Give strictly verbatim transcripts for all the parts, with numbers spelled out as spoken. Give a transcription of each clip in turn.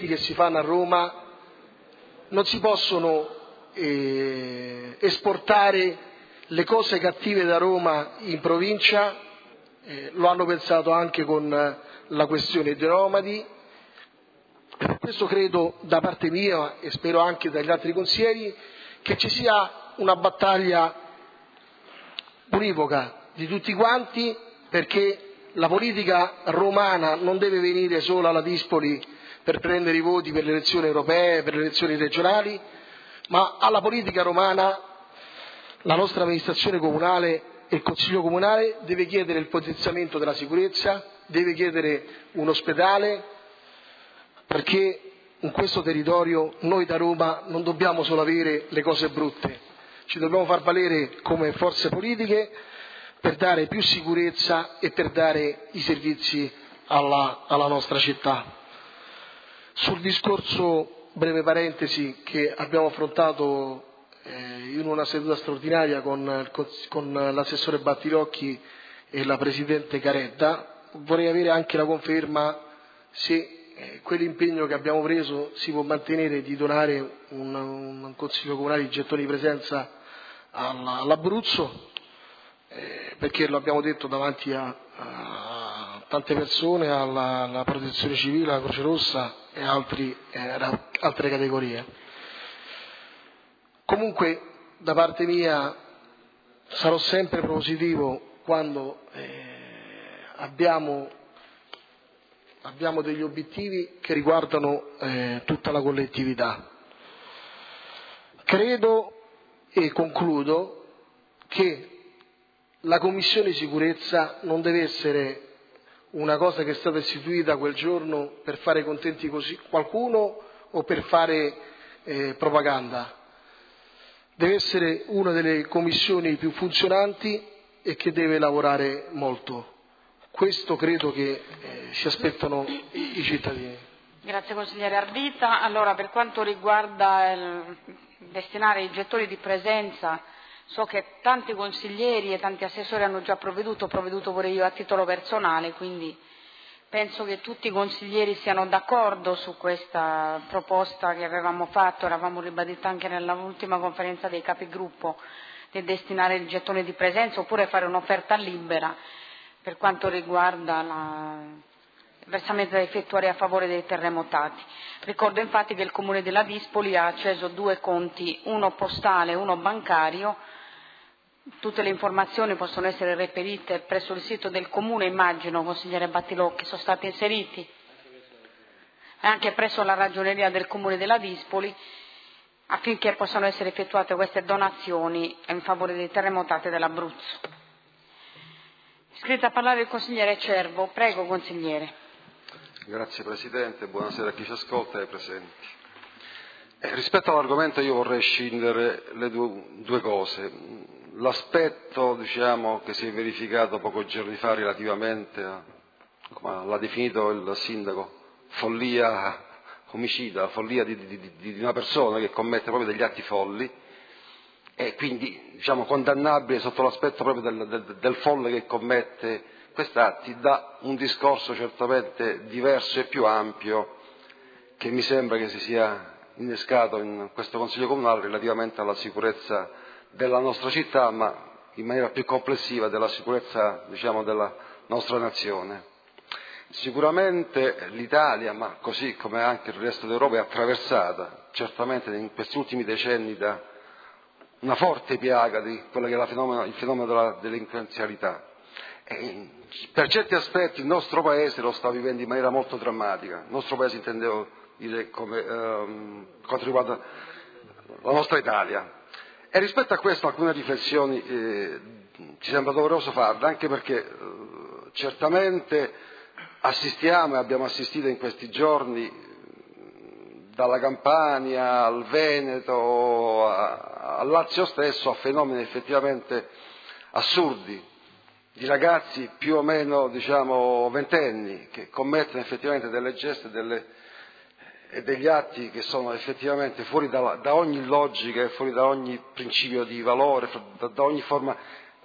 progetti che si fanno a Roma non si possono eh, esportare le cose cattive da Roma in provincia, eh, lo hanno pensato anche con la questione dei nomadi. Per questo credo da parte mia e spero anche dagli altri consiglieri che ci sia una battaglia univoca di tutti quanti, perché la politica romana non deve venire solo alla Dispoli per prendere i voti per le elezioni europee, per le elezioni regionali, ma alla politica romana la nostra amministrazione comunale e il Consiglio comunale deve chiedere il potenziamento della sicurezza, deve chiedere un ospedale, perché in questo territorio noi da Roma non dobbiamo solo avere le cose brutte, ci dobbiamo far valere come forze politiche per dare più sicurezza e per dare i servizi alla, alla nostra città. Sul discorso, breve parentesi, che abbiamo affrontato eh, in una seduta straordinaria con, con l'assessore Battirocchi e la presidente Caredda, vorrei avere anche la conferma se eh, quell'impegno che abbiamo preso si può mantenere di donare un, un consiglio comunale di gettoni di presenza all'Abruzzo, eh, perché lo abbiamo detto davanti a, a tante persone, alla, alla protezione civile, alla Croce Rossa e altri, eh, altre categorie. Comunque da parte mia sarò sempre propositivo quando eh, abbiamo, abbiamo degli obiettivi che riguardano eh, tutta la collettività. Credo e concludo che la Commissione Sicurezza non deve essere una cosa che è stata istituita quel giorno per fare contenti così qualcuno o per fare eh, propaganda. Deve essere una delle commissioni più funzionanti e che deve lavorare molto. Questo credo che eh, si aspettano i, i cittadini. Grazie consigliere Ardita. Allora, per quanto riguarda il destinare i gettoni di presenza, so che tanti consiglieri e tanti assessori hanno già provveduto, ho provveduto pure io a titolo personale, quindi penso che tutti i consiglieri siano d'accordo su questa proposta che avevamo fatto, eravamo ribadita anche nell'ultima conferenza dei capigruppo, di destinare il gettone di presenza oppure fare un'offerta libera per quanto riguarda la... il versamento da effettuare a favore dei terremotati. Ricordo infatti che il Comune della Dispoli ha acceso due conti, uno postale e uno bancario. Tutte le informazioni possono essere reperite presso il sito del Comune, immagino, consigliere Battilocchi, sono stati inseriti, e anche presso la ragioneria del Comune della Dispoli, affinché possano essere effettuate queste donazioni in favore dei terremotati dell'Abruzzo. Iscritto a parlare il consigliere Cervo. Prego, consigliere. Grazie Presidente, buonasera a chi ci ascolta e ai presenti. Eh, rispetto all'argomento io vorrei scindere le due, due cose. L'aspetto, diciamo, che si è verificato pochi giorni fa relativamente a, come l'ha definito il sindaco, follia omicida, follia di, di, di, di una persona che commette proprio degli atti folli e quindi, diciamo, condannabile sotto l'aspetto proprio del, del, del folle che commette questi atti, da un discorso certamente diverso e più ampio che mi sembra che si sia innescato in questo Consiglio Comunale relativamente alla sicurezza della nostra città, ma in maniera più complessiva della sicurezza, diciamo, della nostra nazione. Sicuramente l'Italia, ma così come anche il resto d'Europa, è attraversata certamente in questi ultimi decenni da una forte piaga di quello che è la fenomeno, il fenomeno della delinquenzialità. E per certi aspetti il nostro Paese lo sta vivendo in maniera molto drammatica. Il nostro Paese intendevo dire come ehm, quanto riguarda la nostra Italia. E rispetto a questo alcune riflessioni eh, ci sembra doveroso farle, anche perché eh, certamente assistiamo e abbiamo assistito in questi giorni dalla Campania al Veneto a, al Lazio stesso a fenomeni effettivamente assurdi di ragazzi più o meno, diciamo, ventenni che commettono effettivamente delle geste delle, e degli atti che sono effettivamente fuori da, da ogni logica e fuori da ogni principio di valore, da, da ogni forma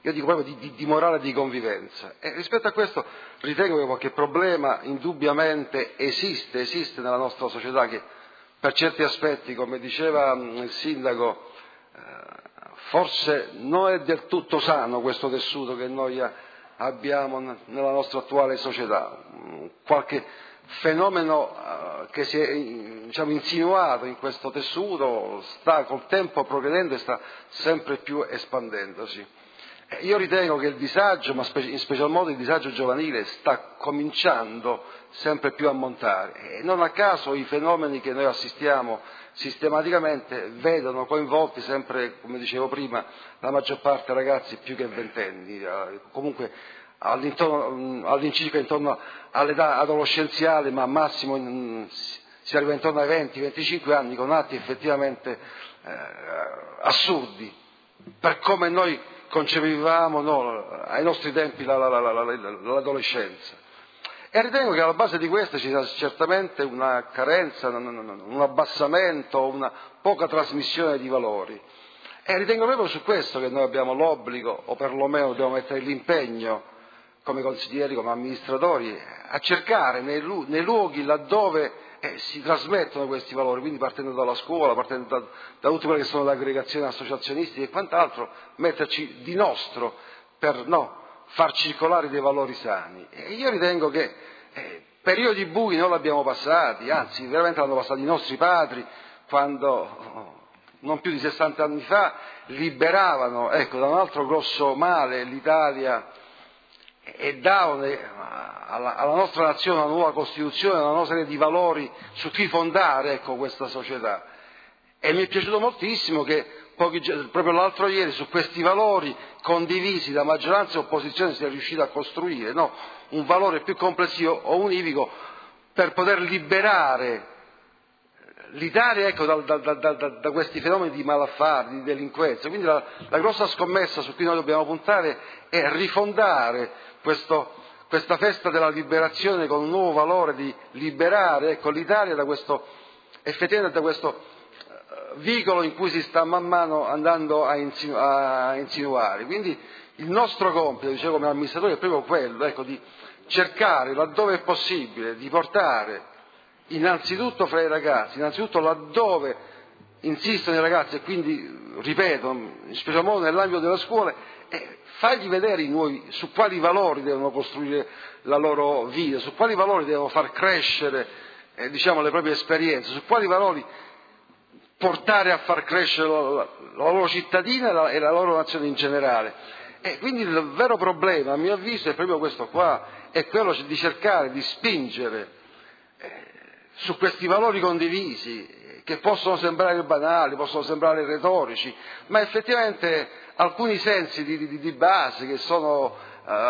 io dico proprio di, di, di morale di convivenza. E rispetto a questo ritengo che qualche problema indubbiamente esiste, esiste nella nostra società, che per certi aspetti, come diceva il sindaco, eh, forse non è del tutto sano questo tessuto che noi abbiamo nella nostra attuale società. Qualche fenomeno uh, che si è, diciamo, insinuato in questo tessuto sta col tempo progredendo e sta sempre più espandendosi. Eh, io ritengo che il disagio, ma spe- in special modo il disagio giovanile, sta cominciando sempre più a montare, e non a caso i fenomeni che noi assistiamo sistematicamente vedono coinvolti sempre, come dicevo prima, la maggior parte ragazzi più che ventenni, eh, comunque all'incirca intorno all'età adolescenziale, ma massimo in, si arriva intorno ai venti venticinque anni, con atti effettivamente eh, assurdi, per come noi concepivamo no, ai nostri tempi la, la, la, la, l'adolescenza. E ritengo che alla base di questo ci sia certamente una carenza, un abbassamento, una poca trasmissione di valori. E ritengo proprio su questo che noi abbiamo l'obbligo, o perlomeno dobbiamo mettere l'impegno, come consiglieri, come amministratori, a cercare nei, lu- nei luoghi laddove eh, si trasmettono questi valori, quindi partendo dalla scuola, partendo da, da tutte quelle che sono le aggregazioni associazionistiche e quant'altro, metterci di nostro per no, far circolare dei valori sani. E io ritengo che eh, periodi bui non l'abbiamo passati, anzi veramente l'hanno passati i nostri padri, quando oh, non più di sessanta anni fa liberavano ecco, da un altro grosso male l'Italia e davano alla, alla nostra nazione una nuova Costituzione, una nuova serie di valori su cui fondare ecco, questa società. E mi è piaciuto moltissimo che pochi, proprio l'altro ieri su questi valori condivisi da maggioranza e opposizione si è riuscito a costruire no? un valore più complessivo o univoco per poter liberare l'Italia ecco, da, da, da, da, da questi fenomeni di malaffare, di delinquenza. Quindi la, la grossa scommessa su cui noi dobbiamo puntare è rifondare questo, questa festa della liberazione con un nuovo valore di liberare ecco, l'Italia da questo, effettivamente da questo uh, vicolo in cui si sta man mano andando a, insinu- a insinuare. Quindi il nostro compito, dicevo come amministratore, è proprio quello, ecco, di cercare laddove è possibile di portare innanzitutto fra i ragazzi, innanzitutto laddove insistono i ragazzi e quindi, ripeto, in special modo nell'ambito delle scuole, eh, fargli vedere i nuovi, su quali valori devono costruire la loro vita, su quali valori devono far crescere eh, diciamo, le proprie esperienze, su quali valori portare a far crescere la, la, la loro cittadina e la, e la loro nazione in generale. E quindi il vero problema, a mio avviso, è proprio questo qua, è quello di cercare di spingere eh, su questi valori condivisi, che possono sembrare banali, possono sembrare retorici, ma effettivamente alcuni sensi di, di, di base che sono uh,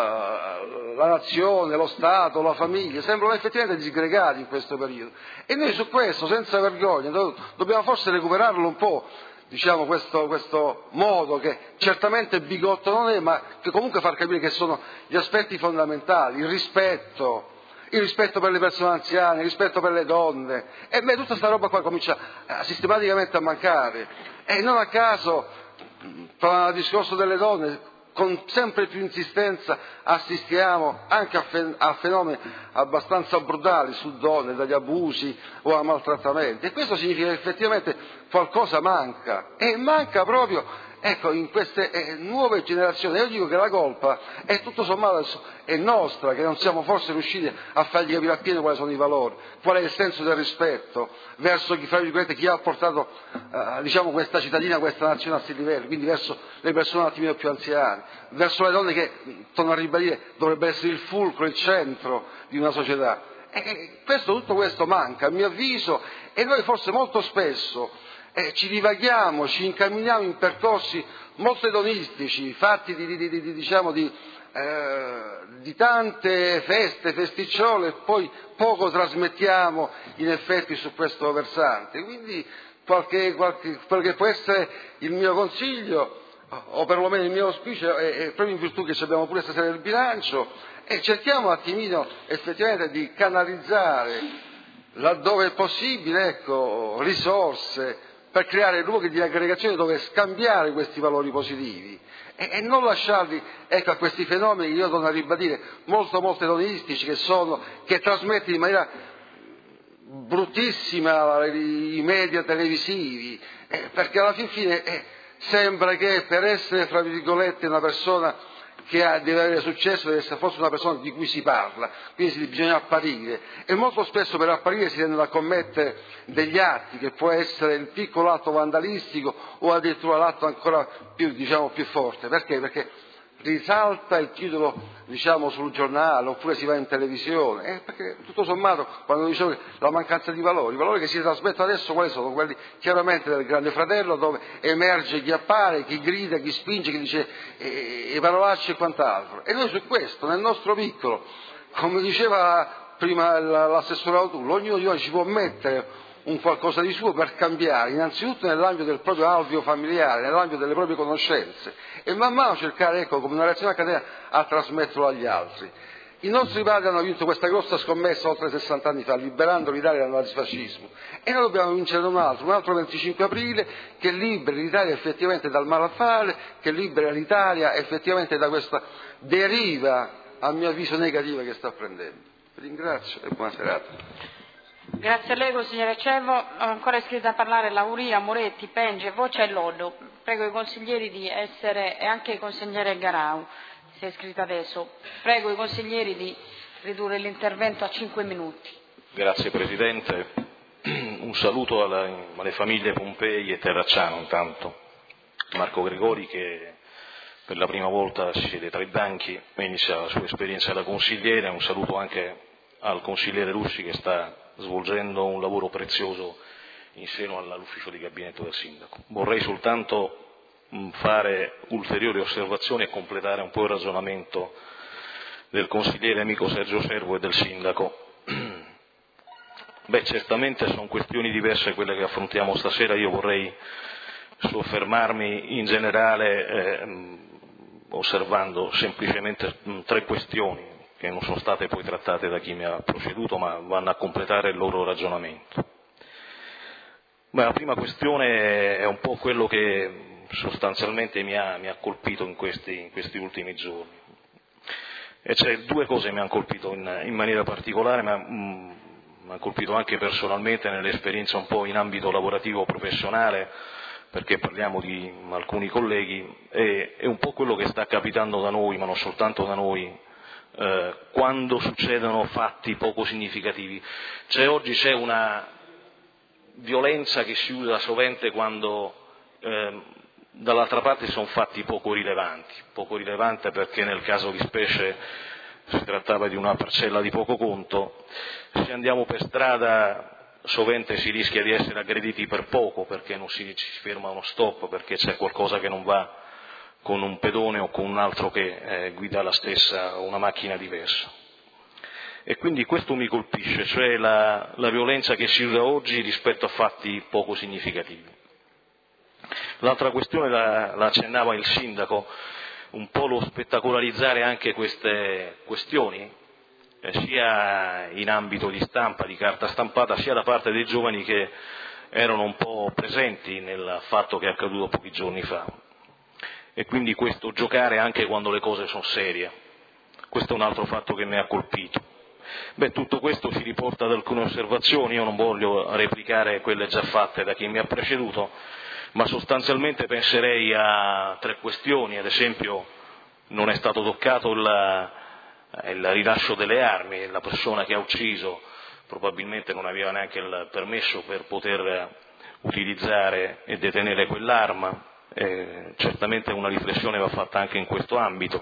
la nazione, lo Stato, la famiglia, sembrano effettivamente disgregati in questo periodo. E noi su questo, senza vergogna, do, dobbiamo forse recuperarlo un po', diciamo, questo, questo modo che certamente bigotto non è, ma che comunque fa capire che sono gli aspetti fondamentali, il rispetto, il rispetto per le persone anziane, il rispetto per le donne, e beh, tutta questa roba qua comincia a, sistematicamente a mancare. E non a caso, tra il discorso delle donne, con sempre più insistenza assistiamo anche a, fe- a fenomeni abbastanza brutali su donne, dagli abusi o a maltrattamenti. E questo significa che effettivamente qualcosa manca, e manca proprio ecco, in queste eh, nuove generazioni. Io dico che la colpa è tutto sommato è nostra, che non siamo forse riusciti a fargli capire appieno quali sono i valori, qual è il senso del rispetto verso chi, fra virgolette, chi ha portato eh, diciamo, questa cittadina, questa nazione a questi livelli, quindi verso le persone un attimino più anziane, verso le donne che, torno a ribadire, dovrebbe essere il fulcro, il centro di una società. E questo, tutto questo manca, a mio avviso, e noi forse molto spesso Eh, ci divaghiamo, ci incamminiamo in percorsi molto edonistici, fatti di, di, di, di, diciamo di, eh, di tante feste, festicciole, e poi poco trasmettiamo in effetti su questo versante. Quindi qualche, qualche, quello che può essere il mio consiglio, o perlomeno il mio auspicio, è, è proprio in virtù che abbiamo pure stasera il bilancio, e cerchiamo un attimino effettivamente di canalizzare laddove è possibile ecco, risorse, per creare luoghi di aggregazione dove scambiare questi valori positivi e, e non lasciarli, ecco, a questi fenomeni che io torno a ribadire, molto molto edonistici, che sono, che trasmettono in maniera bruttissima i media televisivi, eh, perché alla fin fine eh, sembra che per essere, fra virgolette, una persona che ha, deve avere successo, deve essere forse una persona di cui si parla, quindi bisogna apparire, e molto spesso per apparire si tendono a commettere degli atti, che può essere il piccolo atto vandalistico o addirittura l'atto ancora più, diciamo, più forte. Perché? Perché risalta il titolo, diciamo, sul giornale, oppure si va in televisione, eh, perché tutto sommato, quando dicevo la mancanza di valori, i valori che si trasmettono adesso quali sono? Quelli chiaramente del Grande Fratello, dove emerge chi appare, chi grida, chi spinge, chi dice eh, e parolacce e quant'altro. E noi su questo, nel nostro piccolo, come diceva prima l'assessore Autullo, ognuno di noi ci può mettere un qualcosa di suo per cambiare, innanzitutto nell'ambito del proprio alveo familiare, nell'ambito delle proprie conoscenze, e man mano cercare, ecco, come una reazione accademica, a trasmetterlo agli altri. I nostri padri hanno vinto questa grossa scommessa oltre sessanta anni fa, liberando l'Italia dal nazifascismo, e noi dobbiamo vincere un altro, un altro venticinque aprile, che liberi l'Italia effettivamente dal malaffare, che liberi l'Italia effettivamente da questa deriva, a mio avviso, negativa che sta prendendo. Vi ringrazio e buona serata. Grazie a lei, consigliere Cevo. Ho ancora iscritta a parlare Lauria, Moretti, Penge, Voce e Loddo. Prego i consiglieri di essere, e anche il consigliere Garau, si è iscritta adesso. Prego i consiglieri di ridurre l'intervento a cinque minuti. Grazie Presidente. Un saluto alla, alle famiglie Pompei e Terracciano intanto. Marco Gregori, che per la prima volta si siede tra i banchi e inizia la sua esperienza da consigliere. Un saluto anche al consigliere Russi, che sta svolgendo un lavoro prezioso in seno all'ufficio di gabinetto del sindaco. Vorrei soltanto fare ulteriori osservazioni e completare un po' il ragionamento del consigliere amico Sergio Servo e del sindaco. Beh, certamente sono questioni diverse quelle che affrontiamo stasera. Io vorrei soffermarmi in generale eh, osservando semplicemente mh, tre questioni che non sono state poi trattate da chi mi ha preceduto, ma vanno a completare il loro ragionamento. Beh, la prima questione è un po' quello che sostanzialmente mi ha, mi ha colpito in questi, in questi ultimi giorni. E c'è due cose che mi hanno colpito in, in maniera particolare, ma mh, mi hanno colpito anche personalmente nell'esperienza un po' in ambito lavorativo professionale, perché parliamo di alcuni colleghi, e, è un po' quello che sta capitando da noi, ma non soltanto da noi, Eh, quando succedono fatti poco significativi. Cioè, oggi c'è una violenza che si usa sovente quando eh, dall'altra parte sono fatti poco rilevanti, poco rilevante perché nel caso di specie si trattava di una parcella di poco conto. Se andiamo per strada sovente si rischia di essere aggrediti per poco, perché non si, si ferma uno stop, perché c'è qualcosa che non va con un pedone o con un altro che eh, guida la stessa, una macchina diversa. E quindi questo mi colpisce, cioè la, la violenza che si usa oggi rispetto a fatti poco significativi. L'altra questione la, la accennava il sindaco, un po' lo spettacolarizzare anche queste questioni, eh, sia in ambito di stampa, di carta stampata, sia da parte dei giovani che erano un po' presenti nel fatto che è accaduto pochi giorni fa. E quindi questo giocare anche quando le cose sono serie. Questo è un altro fatto che mi ha colpito. Beh, tutto questo si riporta ad alcune osservazioni, io non voglio replicare quelle già fatte da chi mi ha preceduto, ma sostanzialmente penserei a tre questioni. Ad esempio, non è stato toccato il, il rilascio delle armi, la persona che ha ucciso probabilmente non aveva neanche il permesso per poter utilizzare e detenere quell'arma. Eh, certamente una riflessione va fatta anche in questo ambito.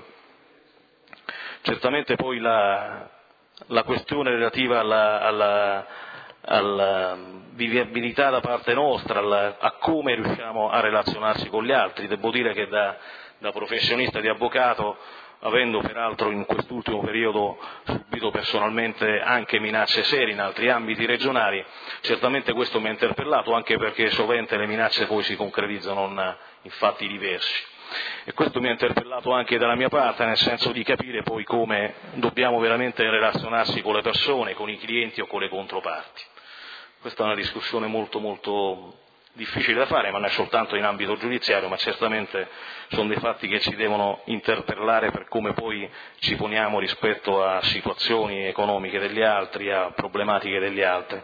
Certamente poi la, la questione relativa alla, alla, alla vivibilità da parte nostra, alla, a come riusciamo a relazionarsi con gli altri. Devo dire che da, da professionista di avvocato, avendo peraltro in quest'ultimo periodo subito personalmente anche minacce serie in altri ambiti regionali, certamente questo mi ha interpellato, anche perché sovente le minacce poi si concretizzano in, in fatti diversi. E questo mi ha interpellato anche dalla mia parte, nel senso di capire poi come dobbiamo veramente relazionarsi con le persone, con i clienti o con le controparti. Questa è una discussione molto molto difficile da fare, ma non è soltanto in ambito giudiziario, ma certamente sono dei fatti che ci devono interpellare per come poi ci poniamo rispetto a situazioni economiche degli altri, a problematiche degli altri,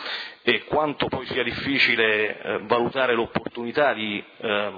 e quanto poi sia difficile eh, valutare l'opportunità di eh,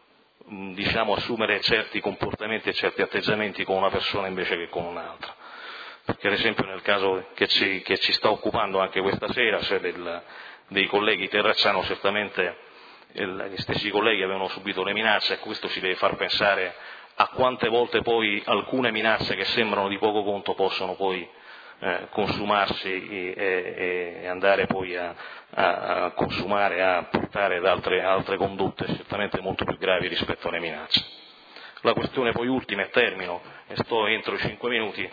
diciamo assumere certi comportamenti e certi atteggiamenti con una persona invece che con un'altra. Perché ad esempio nel caso che ci, che ci sta occupando anche questa sera, cioè del, dei colleghi Terracciano, certamente il, gli stessi colleghi avevano subito le minacce, e questo ci deve far pensare a quante volte poi alcune minacce che sembrano di poco conto possono poi eh, consumarsi e, e, e andare poi a, a, a consumare, a portare ad altre, altre condotte certamente molto più gravi rispetto alle minacce. La questione poi ultima, e termino, e sto entro i cinque minuti,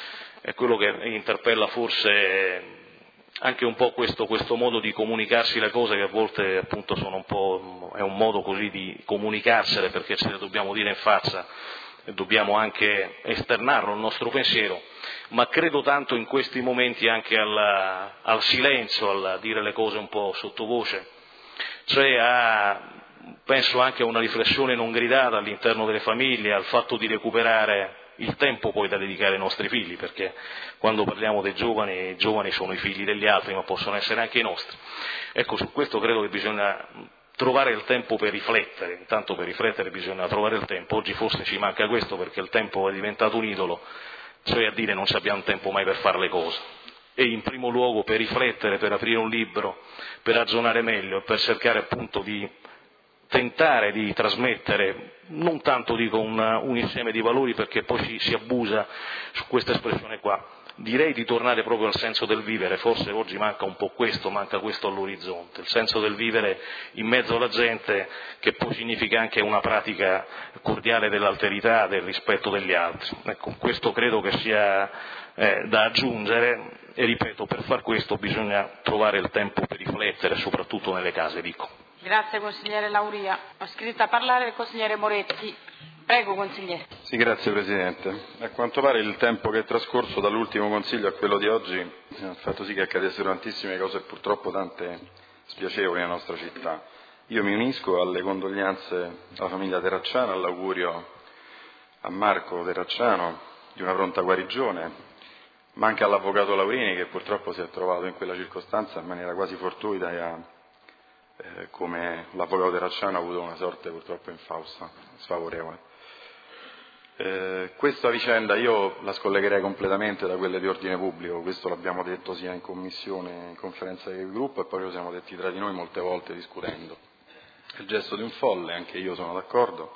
è quello che interpella forse anche un po' questo, questo modo di comunicarsi le cose, che a volte appunto sono un po', è un modo così di comunicarsele perché ce le dobbiamo dire in faccia e dobbiamo anche esternarlo il nostro pensiero, ma credo tanto in questi momenti anche al, al silenzio, al dire le cose un po' sottovoce, cioè a, penso anche a una riflessione non gridata all'interno delle famiglie, al fatto di recuperare il tempo poi da dedicare ai nostri figli, perché quando parliamo dei giovani, i giovani sono i figli degli altri, ma possono essere anche i nostri. Ecco, su questo credo che bisogna trovare il tempo per riflettere, intanto per riflettere bisogna trovare il tempo, oggi forse ci manca questo perché il tempo è diventato un idolo, cioè a dire non abbiamo tempo mai per fare le cose, e in primo luogo per riflettere, per aprire un libro, per ragionare meglio, per cercare appunto di tentare di trasmettere, non tanto dico un, un insieme di valori perché poi si, si abusa su questa espressione qua, direi di tornare proprio al senso del vivere, forse oggi manca un po' questo, manca questo all'orizzonte, il senso del vivere in mezzo alla gente, che poi significa anche una pratica cordiale dell'alterità, del rispetto degli altri. Ecco, questo credo che sia eh, da aggiungere, e ripeto, per far questo bisogna trovare il tempo per riflettere, soprattutto nelle case, dico. Grazie consigliere Lauria. Ho iscritto a parlare il consigliere Moretti. Prego consigliere. Sì, grazie Presidente. A quanto pare il tempo che è trascorso dall'ultimo consiglio a quello di oggi ha fatto sì che accadessero tantissime cose e purtroppo tante spiacevoli nella nostra città. Io mi unisco alle condoglianze alla famiglia Terracciano, all'augurio a Marco Terracciano di una pronta guarigione, ma anche all'avvocato Laurini, che purtroppo si è trovato in quella circostanza in maniera quasi fortuita e ha Eh, come l'avvocato Terracciano ha avuto una sorte purtroppo infausta, sfavorevole. Eh, questa vicenda io la scollegherei completamente da quelle di ordine pubblico, questo l'abbiamo detto sia in commissione, in conferenza di gruppo, e poi lo siamo detti tra di noi molte volte discutendo. È il gesto di un folle, anche io sono d'accordo.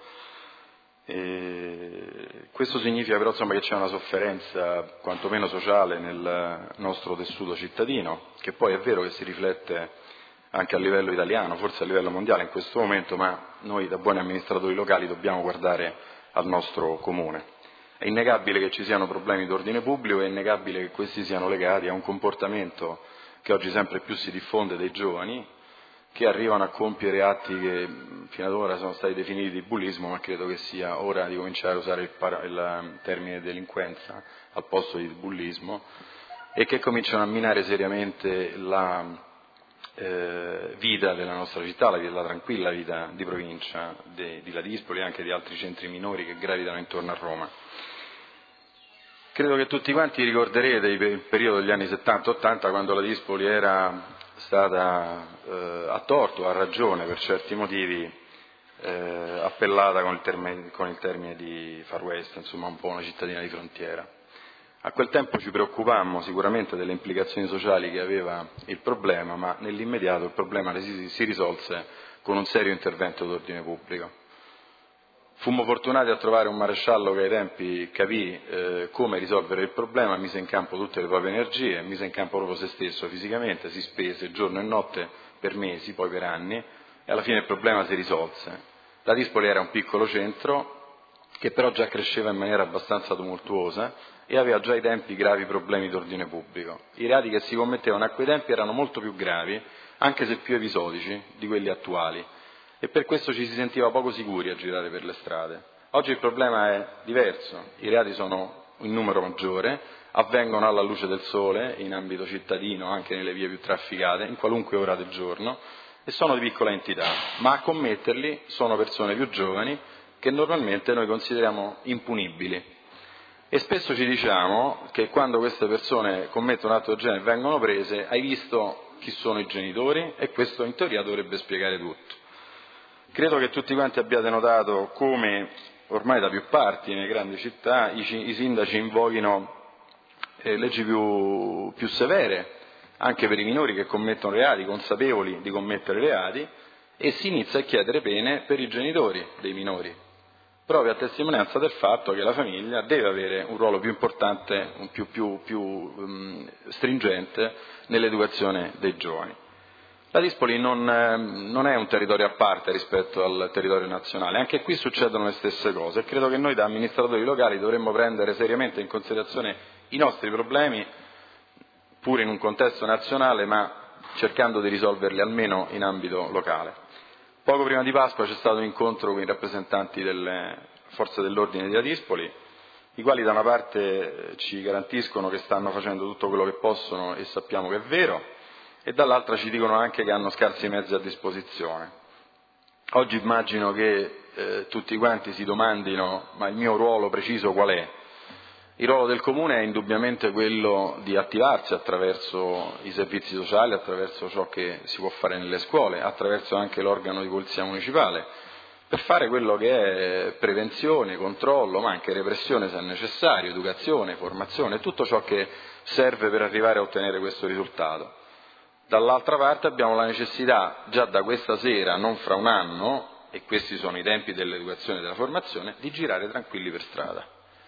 E questo significa però insomma, che c'è una sofferenza quantomeno sociale nel nostro tessuto cittadino, che poi è vero che si riflette anche a livello italiano, forse a livello mondiale in questo momento, ma noi da buoni amministratori locali dobbiamo guardare al nostro comune. È innegabile che ci siano problemi d'ordine pubblico, è innegabile che questi siano legati a un comportamento che oggi sempre più si diffonde dei giovani, che arrivano a compiere atti che fino ad ora sono stati definiti di bullismo, ma credo che sia ora di cominciare a usare il, para- il termine delinquenza al posto di bullismo, e che cominciano a minare seriamente la Eh, vita della nostra città, la, la tranquilla vita di provincia, de, di Ladispoli e anche di altri centri minori che gravitano intorno a Roma. Credo che tutti quanti ricorderete il periodo degli anni settanta ottanta, quando Ladispoli era stata eh, a torto, a ragione per certi motivi, eh, appellata con il, termine, con il termine di Far West, insomma un po' una cittadina di frontiera. A quel tempo ci preoccupammo sicuramente delle implicazioni sociali che aveva il problema, ma nell'immediato il problema si risolse con un serio intervento d'ordine pubblico. Fummo fortunati a trovare un maresciallo che ai tempi capì eh, come risolvere il problema, mise in campo tutte le proprie energie, mise in campo proprio se stesso fisicamente, si spese giorno e notte per mesi, poi per anni, e alla fine il problema si risolse. Ladispoli era un piccolo centro che però già cresceva in maniera abbastanza tumultuosa e aveva già ai tempi gravi problemi d'ordine pubblico. I reati che si commettevano a quei tempi erano molto più gravi, anche se più episodici, di quelli attuali, e per questo ci si sentiva poco sicuri a girare per le strade. Oggi il problema è diverso, i reati sono in numero maggiore, avvengono alla luce del sole, in ambito cittadino, anche nelle vie più trafficate, in qualunque ora del giorno, e sono di piccola entità, ma a commetterli sono persone più giovani che normalmente noi consideriamo impunibili. E spesso ci diciamo che quando queste persone commettono un atto del genere e vengono prese, hai visto chi sono i genitori, e questo in teoria dovrebbe spiegare tutto. Credo che tutti quanti abbiate notato come ormai da più parti nelle grandi città i, i sindaci invochino eh, leggi più, più severe anche per i minori che commettono reati, consapevoli di commettere reati, e si inizia a chiedere pene per i genitori dei minori, proprio a testimonianza del fatto che la famiglia deve avere un ruolo più importante, un più, più, più um, stringente nell'educazione dei giovani. La Dispoli non, non è un territorio a parte rispetto al territorio nazionale, anche qui succedono le stesse cose, e credo che noi da amministratori locali dovremmo prendere seriamente in considerazione i nostri problemi, pure in un contesto nazionale, ma cercando di risolverli almeno in ambito locale. Poco prima di Pasqua c'è stato un incontro con i rappresentanti delle forze dell'ordine di Ladispoli, i quali da una parte ci garantiscono che stanno facendo tutto quello che possono, e sappiamo che è vero, e dall'altra ci dicono anche che hanno scarsi mezzi a disposizione. Oggi immagino che eh, tutti quanti si domandino: ma il mio ruolo preciso qual è? Il ruolo del Comune è indubbiamente quello di attivarsi attraverso i servizi sociali, attraverso ciò che si può fare nelle scuole, attraverso anche l'organo di polizia municipale, per fare quello che è prevenzione, controllo, ma anche repressione se è necessario, educazione, formazione, tutto ciò che serve per arrivare a ottenere questo risultato. Dall'altra parte abbiamo la necessità, già da questa sera, non fra un anno, e questi sono i tempi dell'educazione e della formazione, di girare tranquilli per strada.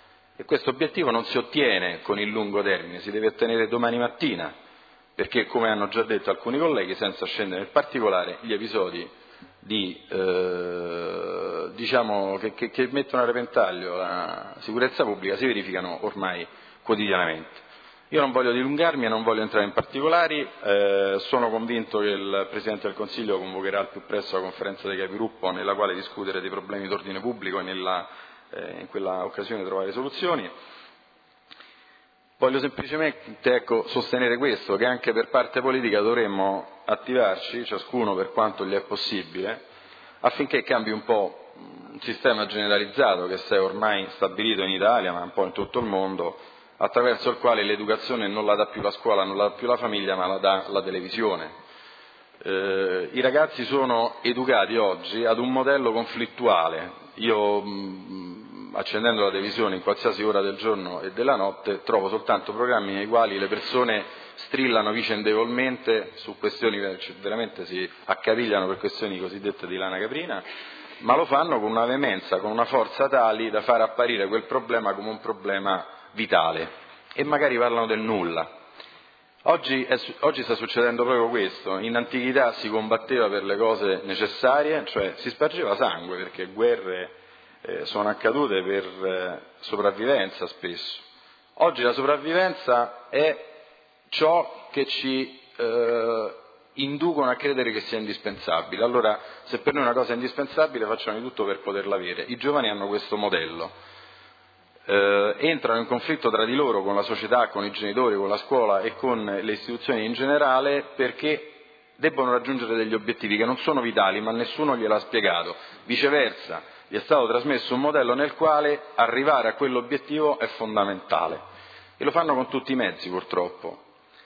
E questo obiettivo non si ottiene con il lungo termine, si deve ottenere domani mattina, perché, come hanno già detto alcuni colleghi, senza scendere nel particolare, gli episodi di, eh, diciamo, che, che, che mettono a repentaglio la sicurezza pubblica si verificano ormai quotidianamente. Io non voglio dilungarmi e non voglio entrare in particolari, eh, sono convinto che il Presidente del Consiglio convocherà al più presto la conferenza dei capigruppo nella quale discutere dei problemi d'ordine pubblico e nella eh, in quella occasione trovare soluzioni. Voglio semplicemente ecco, sostenere questo, che anche per parte politica dovremmo attivarci, ciascuno per quanto gli è possibile, affinché cambi un po' un sistema generalizzato che si è ormai stabilito in Italia, ma un po' in tutto il mondo, attraverso il quale l'educazione non la dà più la scuola, non la dà più la famiglia, ma la dà la televisione. Eh, I ragazzi sono educati oggi ad un modello conflittuale. Io mh, accendendo la televisione in qualsiasi ora del giorno e della notte trovo soltanto programmi nei quali le persone strillano vicendevolmente su questioni che veramente si accapigliano per questioni cosiddette di lana caprina, ma lo fanno con una veemenza, con una forza tali da far apparire quel problema come un problema vitale, e magari parlano del nulla. Oggi, è, oggi sta succedendo proprio questo. In antichità si combatteva per le cose necessarie, cioè si spargeva sangue, perché guerre eh, sono accadute per eh, sopravvivenza spesso. Oggi la sopravvivenza è ciò che ci eh, inducono a credere che sia indispensabile. Allora, se per noi una cosa è indispensabile, facciamo di tutto per poterla avere. I giovani hanno questo modello. Eh, entrano in conflitto tra di loro, con la società, con i genitori, con la scuola e con le istituzioni in generale, perché debbono raggiungere degli obiettivi che non sono vitali, ma nessuno gliel'ha spiegato. Viceversa, gli è stato trasmesso un modello nel quale arrivare a quell'obiettivo è fondamentale, e lo fanno con tutti i mezzi, purtroppo,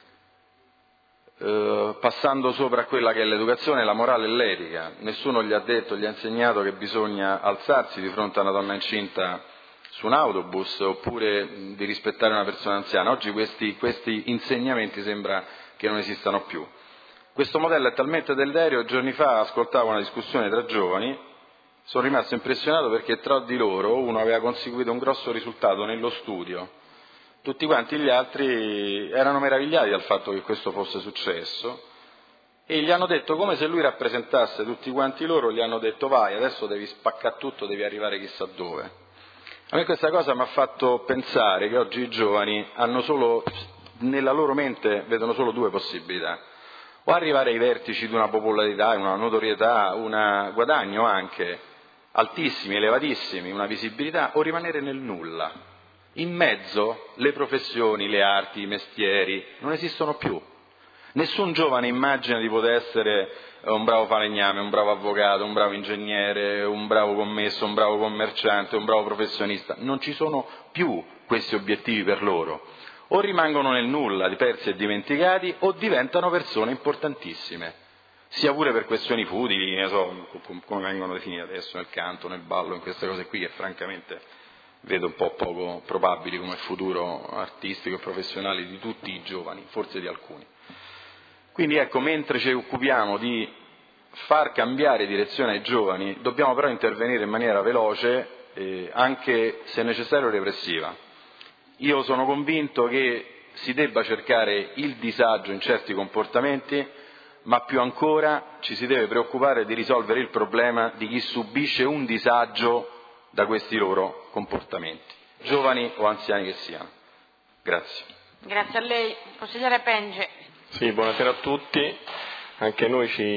eh, passando sopra a quella che è l'educazione, la morale e l'etica. Nessuno gli ha detto, gli ha insegnato che bisogna alzarsi di fronte a una donna incinta su un autobus, oppure di rispettare una persona anziana. Oggi questi, questi insegnamenti sembra che non esistano più. Questo modello è talmente deleterio. Giorni fa ascoltavo una discussione tra giovani, sono rimasto impressionato perché tra di loro uno aveva conseguito un grosso risultato nello studio, tutti quanti gli altri erano meravigliati dal fatto che questo fosse successo, e gli hanno detto, come se lui rappresentasse tutti quanti loro, gli hanno detto: vai, adesso devi spaccare tutto, devi arrivare chissà dove. A me questa cosa mi ha fatto pensare che oggi i giovani hanno solo, nella loro mente vedono solo due possibilità: o arrivare ai vertici di una popolarità, una notorietà, un guadagno anche altissimi, elevatissimi, una visibilità, o rimanere nel nulla. In mezzo le professioni, le arti, i mestieri non esistono più. Nessun giovane immagina di poter essere un bravo falegname, un bravo avvocato, un bravo ingegnere, un bravo commesso, un bravo commerciante, un bravo professionista. Non ci sono più questi obiettivi per loro. O rimangono nel nulla, persi e dimenticati, o diventano persone importantissime, sia pure per questioni futili, ne so, come vengono definite adesso nel canto, nel ballo, in queste cose qui che francamente vedo un po' poco probabili come futuro artistico e professionale di tutti i giovani, forse di alcuni. Quindi ecco, mentre ci occupiamo di far cambiare direzione ai giovani, dobbiamo però intervenire in maniera veloce, eh, anche se necessario repressiva. Io sono convinto che si debba cercare il disagio in certi comportamenti, ma più ancora ci si deve preoccupare di risolvere il problema di chi subisce un disagio da questi loro comportamenti, giovani o anziani che siano. Grazie. Grazie a lei. Consigliere Penge. Sì, buonasera a tutti. Anche noi ci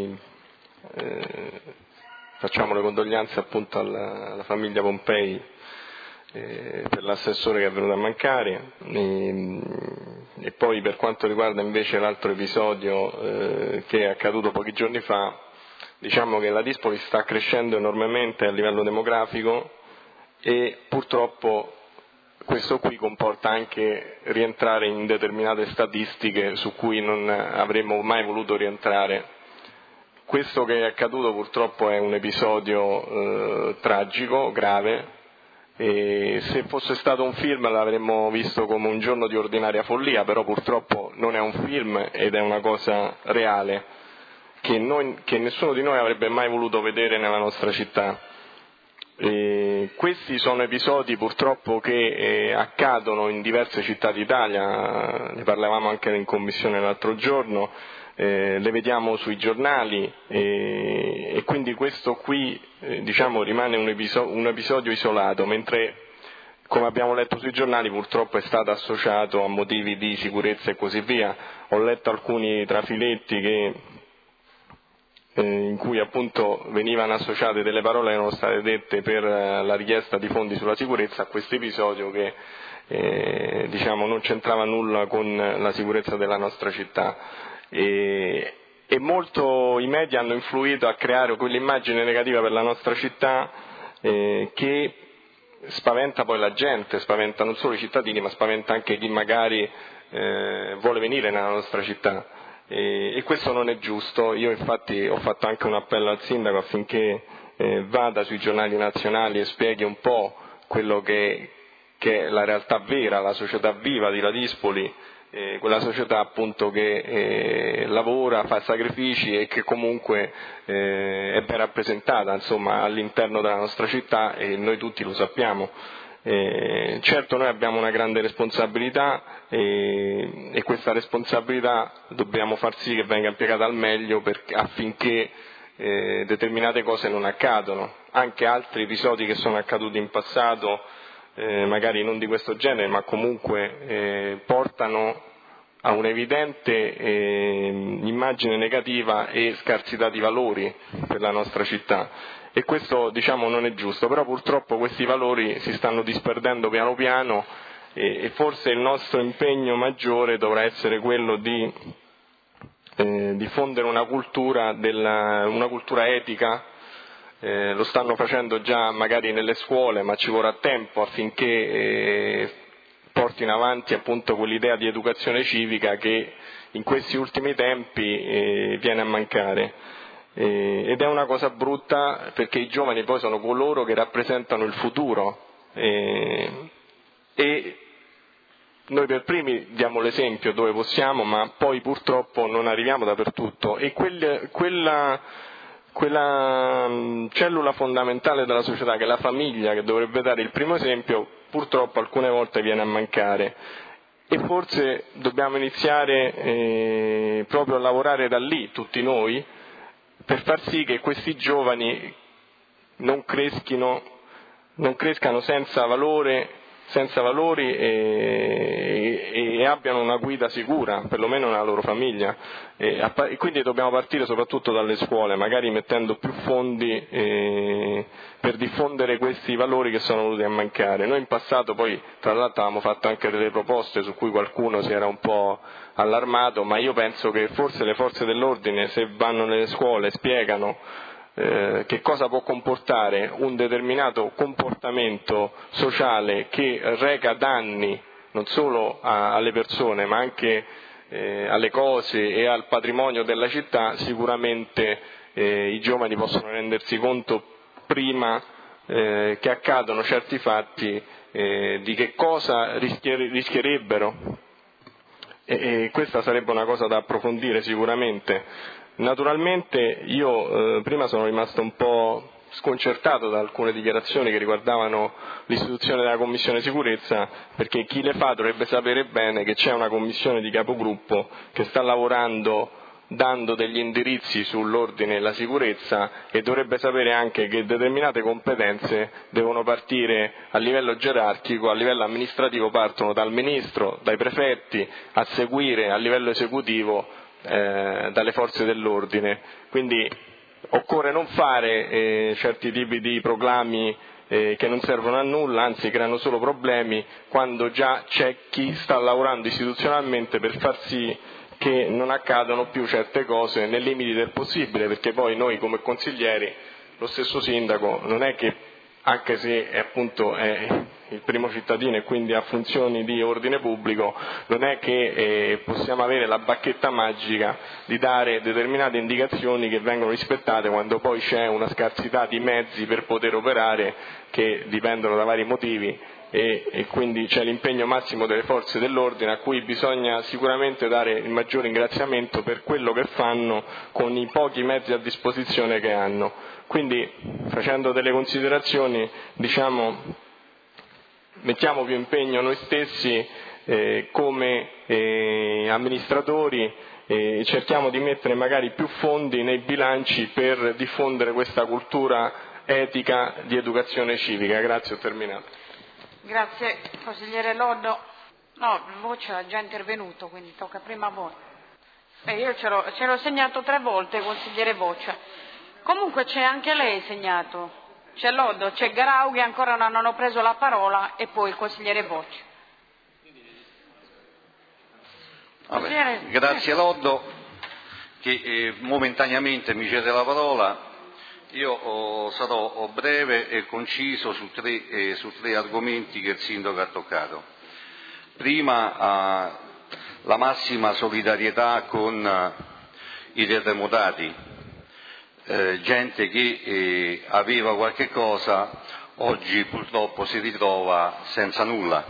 eh, facciamo le condoglianze appunto alla, alla famiglia Pompei eh, per l'assessore che è venuto a mancare e, e poi per quanto riguarda invece l'altro episodio eh, che è accaduto pochi giorni fa, diciamo che la Dispoli sta crescendo enormemente a livello demografico e purtroppo questo qui comporta anche rientrare in determinate statistiche su cui non avremmo mai voluto rientrare. Questo che è accaduto purtroppo è un episodio eh, tragico, grave, e se fosse stato un film l'avremmo visto come un giorno di ordinaria follia, però purtroppo non è un film ed è una cosa reale che, noi, che nessuno di noi avrebbe mai voluto vedere nella nostra città. E questi sono episodi purtroppo che eh, accadono in diverse città d'Italia, ne parlavamo anche in commissione l'altro giorno, eh, le vediamo sui giornali e, e quindi questo qui eh, diciamo rimane un, episo- un episodio isolato, mentre come abbiamo letto sui giornali purtroppo è stato associato a motivi di sicurezza e così via. Ho letto alcuni trafiletti che in cui appunto venivano associate delle parole che erano state dette per la richiesta di fondi sulla sicurezza a questo episodio che eh, diciamo non c'entrava nulla con la sicurezza della nostra città e, e molto i media hanno influito a creare quell'immagine negativa per la nostra città eh, che spaventa poi la gente, spaventa non solo i cittadini ma spaventa anche chi magari eh, vuole venire nella nostra città. E, e questo non è giusto. Io infatti ho fatto anche un appello al sindaco affinché eh, vada sui giornali nazionali e spieghi un po' quello che, che è la realtà vera, la società viva di Ladispoli, eh, quella società appunto che eh, lavora, fa sacrifici e che comunque eh, è ben rappresentata insomma all'interno della nostra città e noi tutti lo sappiamo. Eh, certo noi abbiamo una grande responsabilità e, e questa responsabilità dobbiamo far sì che venga impiegata al meglio per, affinché eh, determinate cose non accadano. Anche altri episodi che sono accaduti in passato, eh, magari non di questo genere, ma comunque eh, portano a un'evidente eh, immagine negativa e scarsità di valori per la nostra città. E questo diciamo non è giusto, però purtroppo questi valori si stanno disperdendo piano piano e, e forse il nostro impegno maggiore dovrà essere quello di eh, diffondere una cultura, della, una cultura etica, eh, lo stanno facendo già magari nelle scuole, ma ci vorrà tempo affinché eh, portino avanti appunto quell'idea di educazione civica che in questi ultimi tempi eh, viene a mancare. Ed è una cosa brutta perché i giovani poi sono coloro che rappresentano il futuro e, e noi per primi diamo l'esempio dove possiamo, ma poi purtroppo non arriviamo dappertutto e quel, quella, quella cellula fondamentale della società che è la famiglia, che dovrebbe dare il primo esempio, purtroppo alcune volte viene a mancare. E forse dobbiamo iniziare eh, proprio a lavorare da lì, tutti noi, per far sì che questi giovani non creschino, non crescano senza valore senza valori e, e, e abbiano una guida sicura, perlomeno nella loro famiglia. E, e quindi dobbiamo partire soprattutto dalle scuole, magari mettendo più fondi eh, per diffondere questi valori che sono venuti a mancare. Noi in passato poi tra l'altro avevamo fatto anche delle proposte su cui qualcuno si era un po' allarmato, ma io penso che forse le forze dell'ordine, se vanno nelle scuole, spiegano eh, che cosa può comportare un determinato comportamento sociale che reca danni non solo a, alle persone ma anche eh, alle cose e al patrimonio della città, sicuramente eh, i giovani possono rendersi conto prima eh, che accadano certi fatti eh, di che cosa rischiere, rischierebbero e, e questa sarebbe una cosa da approfondire sicuramente. Naturalmente io eh, prima sono rimasto un po' sconcertato da alcune dichiarazioni che riguardavano l'istituzione della Commissione Sicurezza, perché chi le fa dovrebbe sapere bene che c'è una commissione di capogruppo che sta lavorando dando degli indirizzi sull'ordine e la sicurezza e dovrebbe sapere anche che determinate competenze devono partire a livello gerarchico, a livello amministrativo partono dal Ministro, dai prefetti, a seguire a livello esecutivo eh, dalle forze dell'ordine. Quindi occorre non fare eh, certi tipi di proclami eh, che non servono a nulla, anzi creano solo problemi, quando già c'è chi sta lavorando istituzionalmente per far sì che non accadano più certe cose nei limiti del possibile, perché poi noi come consiglieri, lo stesso sindaco, non è che, anche se è appunto è il primo cittadino e quindi ha funzioni di ordine pubblico, non è che eh, possiamo avere la bacchetta magica di dare determinate indicazioni che vengono rispettate quando poi c'è una scarsità di mezzi per poter operare che dipendono da vari motivi. E, e quindi c'è l'impegno massimo delle forze dell'ordine a cui bisogna sicuramente dare il maggiore ringraziamento per quello che fanno con i pochi mezzi a disposizione che hanno. Quindi facendo delle considerazioni, diciamo, mettiamo più impegno noi stessi eh, come eh, amministratori e cerchiamo di mettere magari più fondi nei bilanci per diffondere questa cultura etica di educazione civica. Grazie, ho terminato. Grazie, consigliere Loddo. No, Voce è già intervenuto, quindi tocca prima a voi. Eh, io ce l'ho, ce l'ho segnato tre volte, consigliere Voce. Comunque c'è anche lei segnato. C'è Loddo, c'è Garau che ancora non hanno preso la parola e poi il consigliere Voce. Vabbè, grazie Loddo che eh, momentaneamente mi cede la parola. Io oh, sarò oh, breve e conciso su tre, eh, su tre argomenti che il sindaco ha toccato. Prima eh, la massima solidarietà con eh, i terremotati, eh, gente che eh, aveva qualche cosa, oggi purtroppo si ritrova senza nulla.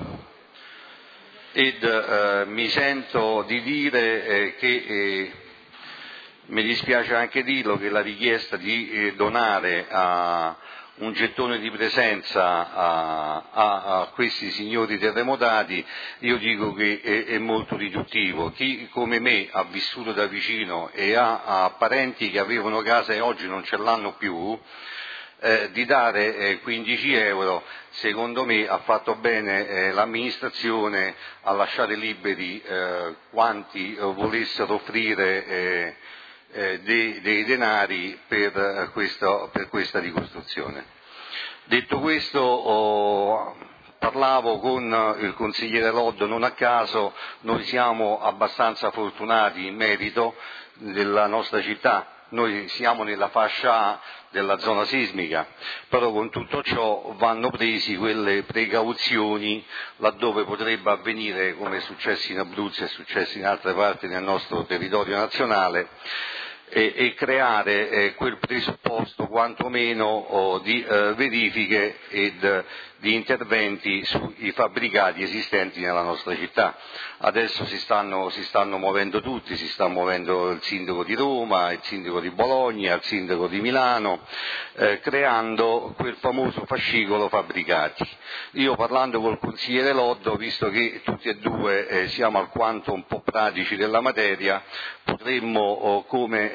Ed eh, mi sento di dire eh, che eh, mi dispiace anche dirlo che la richiesta di eh, donare a un gettone di presenza a, a, a questi signori terremotati, io dico che è, è molto riduttivo. Chi come me ha vissuto da vicino e ha, ha parenti che avevano casa e oggi non ce l'hanno più, eh, di dare eh, quindici euro, secondo me ha fatto bene eh, l'amministrazione a lasciare liberi eh, quanti eh, volessero offrire eh, Eh, dei, dei denari per, eh, questo, per questa ricostruzione. Detto questo, oh, parlavo con eh, il consigliere Loddo, non a caso noi siamo abbastanza fortunati in merito della nostra città. Noi siamo nella fascia A della zona sismica, però con tutto ciò vanno presi quelle precauzioni laddove potrebbe avvenire, come è successo in Abruzzo e è successo in altre parti del nostro territorio nazionale, e, e creare eh, quel presupposto quantomeno oh, di eh, verifiche ed eh, di interventi sui fabbricati esistenti nella nostra città. Adesso si stanno, si stanno muovendo tutti, si sta muovendo il sindaco di Roma, il sindaco di Bologna, il sindaco di Milano, eh, creando quel famoso fascicolo fabbricati. Io parlando col consigliere Loddo, visto che tutti e due eh, siamo alquanto un po' pratici della materia, potremmo oh, come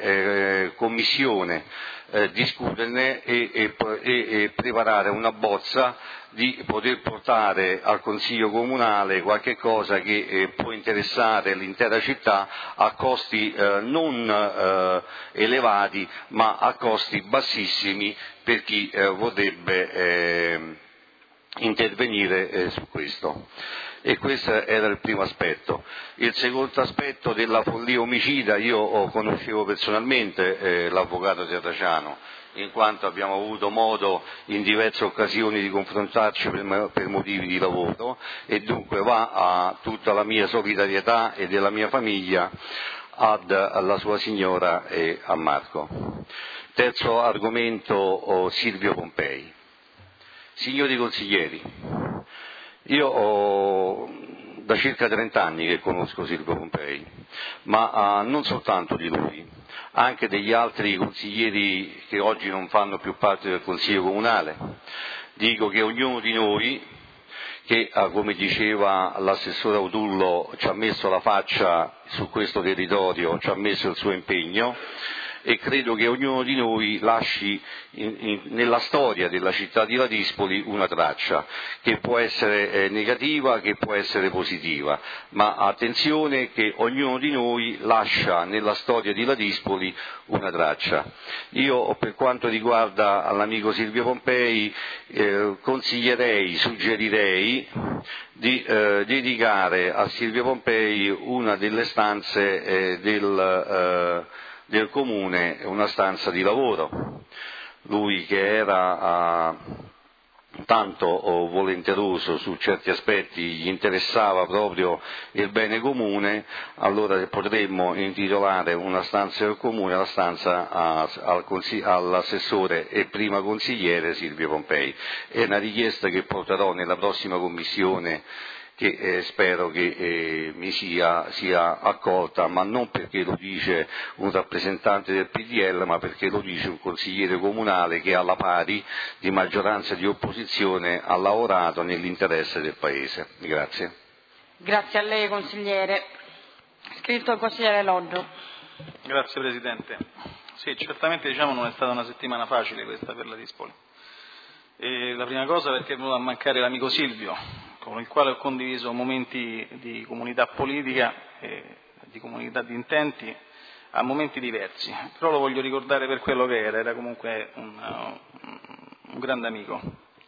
eh, commissione eh, discuterne e, e, e, e preparare una bozza di poter portare al Consiglio Comunale qualche cosa che eh, può interessare l'intera città a costi eh, non eh, elevati ma a costi bassissimi per chi eh, vorrebbe eh, intervenire eh, su questo. E questo era il primo aspetto. Il secondo aspetto della follia omicida, io conoscevo personalmente eh, l'avvocato Terraciano, in quanto abbiamo avuto modo in diverse occasioni di confrontarci per, per motivi di lavoro, e dunque va a tutta la mia solidarietà e della mia famiglia ad, alla sua signora e a Marco. Terzo argomento, oh, Silvio Pompei. Signori consiglieri, io ho da circa trent'anni che conosco Silvio Pompei, ma uh, non soltanto di lui, anche degli altri consiglieri che oggi non fanno più parte del Consiglio Comunale. Dico che ognuno di noi, che uh, come diceva l'assessore Autullo, ci ha messo la faccia su questo territorio, ci ha messo il suo impegno, e credo che ognuno di noi lasci in, in, nella storia della città di Ladispoli una traccia, che può essere eh, negativa, che può essere positiva, ma attenzione che ognuno di noi lascia nella storia di Ladispoli una traccia. Io, per quanto riguarda l'amico Silvio Pompei, eh, consiglierei, suggerirei di eh, dedicare a Silvio Pompei una delle stanze eh, del eh, del comune, una stanza di lavoro. Lui che era uh, tanto oh, volenteroso su certi aspetti, gli interessava proprio il bene comune, allora potremmo intitolare una stanza del comune la stanza a, al, all'assessore e prima consigliere Silvio Pompei. È una richiesta che porterò nella prossima commissione, che eh, spero che eh, mi sia, sia accolta, ma non perché lo dice un rappresentante del P D L, ma perché lo dice un consigliere comunale che alla pari di maggioranza e di opposizione ha lavorato nell'interesse del Paese. Grazie. Grazie a lei, consigliere. Scritto il consigliere Loggio. Grazie Presidente. Sì, certamente diciamo non è stata una settimana facile questa per la Dispoli. E la prima cosa perché è venuto a mancare l'amico Silvio, con il quale ho condiviso momenti di comunità politica e di comunità di intenti a momenti diversi, però lo voglio ricordare per quello che era, era comunque un, un grande amico,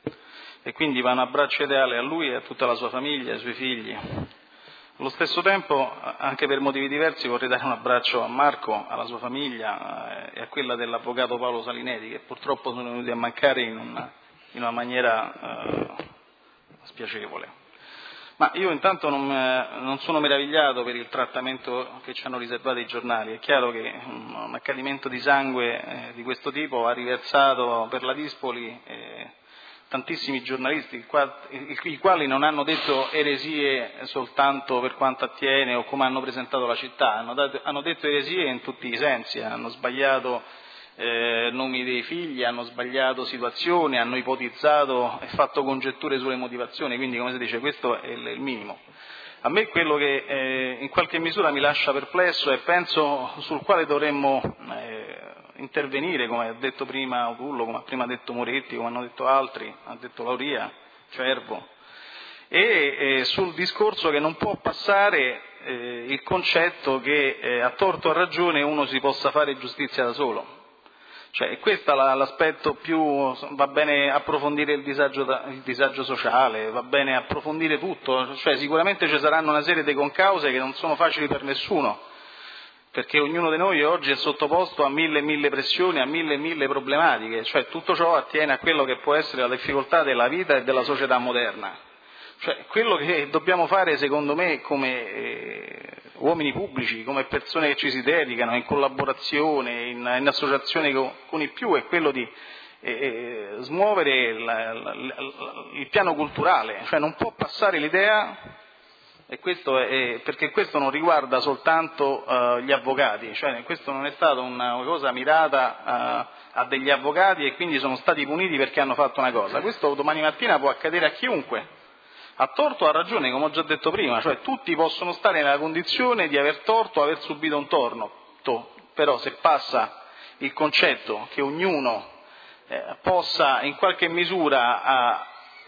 e quindi va un abbraccio ideale a lui e a tutta la sua famiglia, ai suoi figli. Allo stesso tempo, anche per motivi diversi, vorrei dare un abbraccio a Marco, alla sua famiglia e a quella dell'avvocato Paolo Salinetti, che purtroppo sono venuti a mancare in una, in una maniera eh, spiacevole. Ma io intanto non, non sono meravigliato per il trattamento che ci hanno riservato i giornali. È chiaro che un, un accadimento di sangue eh, di questo tipo ha riversato per la Dispoli eh, tantissimi giornalisti, i quali non hanno detto eresie soltanto per quanto attiene o come hanno presentato la città, hanno, dato, hanno detto eresie in tutti i sensi, hanno sbagliato eh, nomi dei figli, hanno sbagliato situazioni, hanno ipotizzato e fatto congetture sulle motivazioni, quindi come si dice questo è il, il minimo. A me quello che eh, in qualche misura mi lascia perplesso e penso sul quale dovremmo eh, intervenire, come ha detto prima Autullo, come ha prima detto Moretti, come hanno detto altri, ha detto Lauria, Cervo, e eh, sul discorso che non può passare eh, il concetto che eh, a torto o a ragione uno si possa fare giustizia da solo. Cioè, questo è l'aspetto più, va bene approfondire il disagio, il disagio sociale, va bene approfondire tutto, cioè sicuramente ci saranno una serie di concause che non sono facili per nessuno, perché ognuno di noi oggi è sottoposto a mille e mille pressioni, a mille e mille problematiche, cioè tutto ciò attiene a quello che può essere la difficoltà della vita e della società moderna. Cioè, quello che dobbiamo fare, secondo me, come eh, uomini pubblici, come persone che ci si dedicano in collaborazione, in, in associazione con, con i più, è quello di eh, smuovere la, la, la, il piano culturale. Cioè, non può passare l'idea, e questo è, perché questo non riguarda soltanto uh, gli avvocati, cioè questo non è stata una cosa mirata uh, a degli avvocati e quindi sono stati puniti perché hanno fatto una cosa. Questo domani mattina può accadere a chiunque. A torto o a ragione, come ho già detto prima, cioè tutti possono stare nella condizione di aver torto o aver subito un torno, però se passa il concetto che ognuno eh, possa in qualche misura a,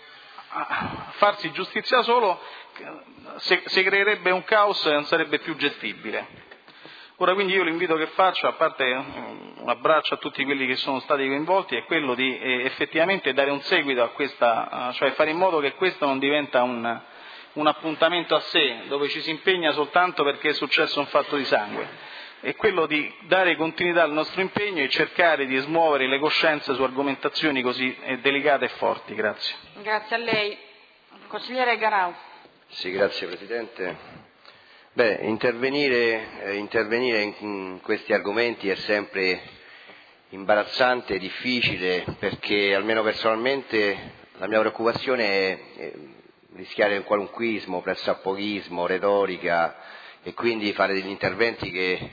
a farsi giustizia solo, si, si creerebbe un caos e non sarebbe più gestibile. Ora quindi io l'invito che faccio, a parte un abbraccio a tutti quelli che sono stati coinvolti, è quello di eh, effettivamente dare un seguito a questa, uh, cioè fare in modo che questo non diventa un, un appuntamento a sé, dove ci si impegna soltanto perché è successo un fatto di sangue. È quello di dare continuità al nostro impegno e cercare di smuovere le coscienze su argomentazioni così eh, delicate e forti. Grazie. Grazie a lei. Consigliere Garau. Sì, grazie Presidente. Beh, intervenire, eh, intervenire in, in questi argomenti è sempre imbarazzante e difficile, perché almeno personalmente la mia preoccupazione è, è rischiare il qualunquismo, pressappochismo, retorica, e quindi fare degli interventi che,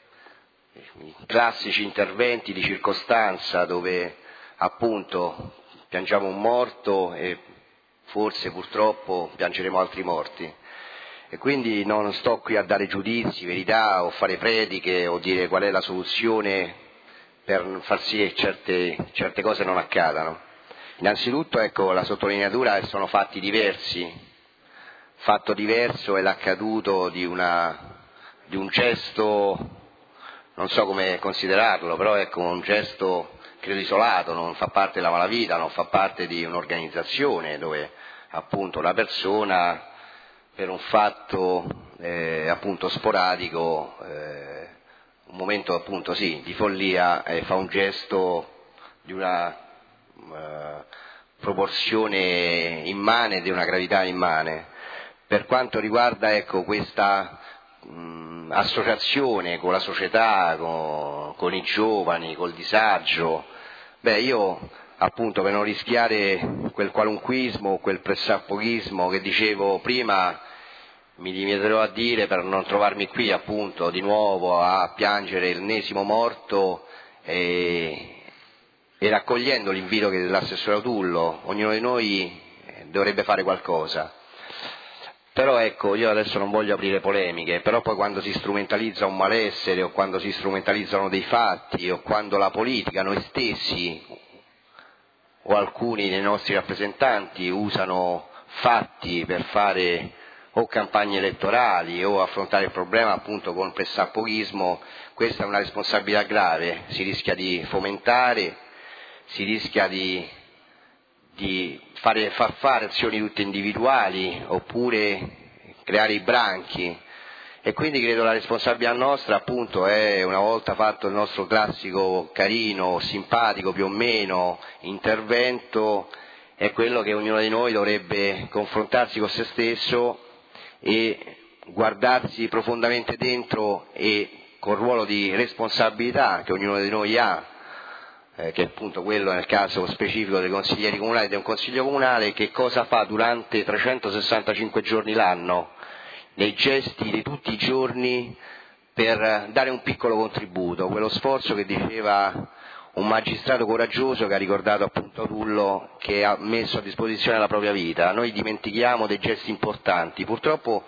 i classici interventi di circostanza dove appunto piangiamo un morto e forse purtroppo piangeremo altri morti. E quindi non sto qui a dare giudizi, verità, o fare prediche o dire qual è la soluzione per far sì che certe, certe cose non accadano. Innanzitutto, ecco, la sottolineatura è che sono fatti diversi. Fatto diverso è l'accaduto di, una, di un gesto, non so come considerarlo, però ecco, un gesto credo isolato, non fa parte della malavita, non fa parte di un'organizzazione dove appunto la persona, per un fatto eh, appunto sporadico, eh, un momento appunto sì di follia, eh, fa un gesto di una eh, proporzione immane, di una gravità immane. Per quanto riguarda ecco questa mh, associazione con la società, con, con i giovani, col disagio, beh io appunto per non rischiare quel qualunquismo, quel pressappochismo che dicevo prima, mi limiterò a dire, per non trovarmi qui appunto di nuovo a piangere l'ennesimo morto, e, e raccogliendo l'invito che dell'assessore Autullo, ognuno di noi dovrebbe fare qualcosa. Però ecco, io adesso non voglio aprire polemiche, però poi quando si strumentalizza un malessere, o quando si strumentalizzano dei fatti, o quando la politica, noi stessi o alcuni dei nostri rappresentanti usano fatti per fare o campagne elettorali o affrontare il problema appunto con pressappochismo, questa è una responsabilità grave, si rischia di fomentare, si rischia di, di fare, far fare azioni tutte individuali oppure creare i branchi, e quindi credo la responsabilità nostra appunto è, una volta fatto il nostro classico carino, simpatico più o meno intervento, è quello che ognuno di noi dovrebbe confrontarsi con se stesso e guardarsi profondamente dentro, e col ruolo di responsabilità che ognuno di noi ha, eh, che è appunto quello nel caso specifico dei consiglieri comunali, di un consiglio comunale, che cosa fa durante trecentosessantacinque giorni l'anno, nei gesti di tutti i giorni, per dare un piccolo contributo, quello sforzo che diceva un magistrato coraggioso che ha ricordato appunto Autullo, che ha messo a disposizione la propria vita. Noi dimentichiamo dei gesti importanti, purtroppo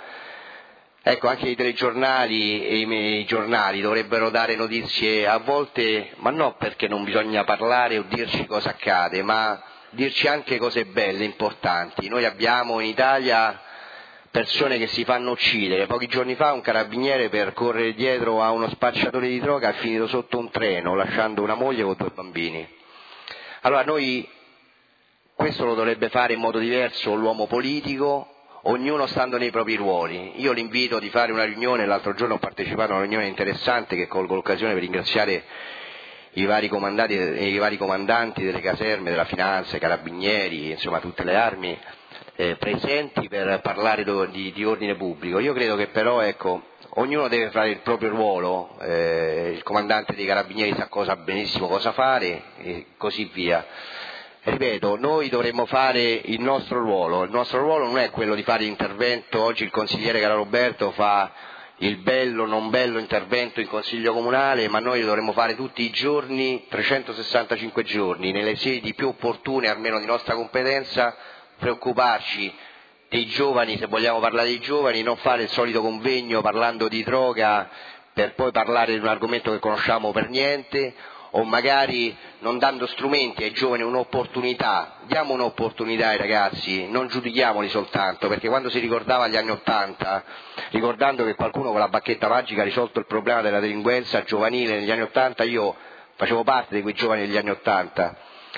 ecco anche i telegiornali e i, i giornali dovrebbero dare notizie a volte, ma non perché non bisogna parlare o dirci cosa accade, ma dirci anche cose belle, importanti. Noi abbiamo in Italia persone che si fanno uccidere. Pochi giorni fa un carabiniere, per correre dietro a uno spacciatore di droga, è finito sotto un treno lasciando una moglie con due bambini. Allora noi questo lo dovrebbe fare in modo diverso l'uomo politico, ognuno stando nei propri ruoli. Io l'invito di fare una riunione, l'altro giorno ho partecipato a una riunione interessante che colgo l'occasione per ringraziare i vari comandanti, i vari comandanti delle caserme, della finanza, i carabinieri, insomma tutte le armi Eh, presenti per parlare do, di, di ordine pubblico. Io credo che però ecco, ognuno deve fare il proprio ruolo, eh, il comandante dei carabinieri sa cosa, benissimo cosa fare e così via. Ripeto, noi dovremmo fare il nostro ruolo, il nostro ruolo non è quello di fare intervento. Oggi il consigliere Cararoberto fa il bello non bello intervento in consiglio comunale, ma noi lo dovremmo fare tutti i giorni, trecentosessantacinque giorni, nelle sedi più opportune, almeno di nostra competenza, preoccuparci dei giovani, se vogliamo parlare dei giovani, non fare il solito convegno parlando di droga per poi parlare di un argomento che conosciamo per niente, o magari non dando strumenti ai giovani un'opportunità. Diamo un'opportunità ai ragazzi, non giudichiamoli soltanto, perché quando si ricordava gli anni Ottanta, ricordando che qualcuno con la bacchetta magica ha risolto il problema della delinquenza giovanile negli anni Ottanta, io facevo parte di quei giovani degli anni Ottanta,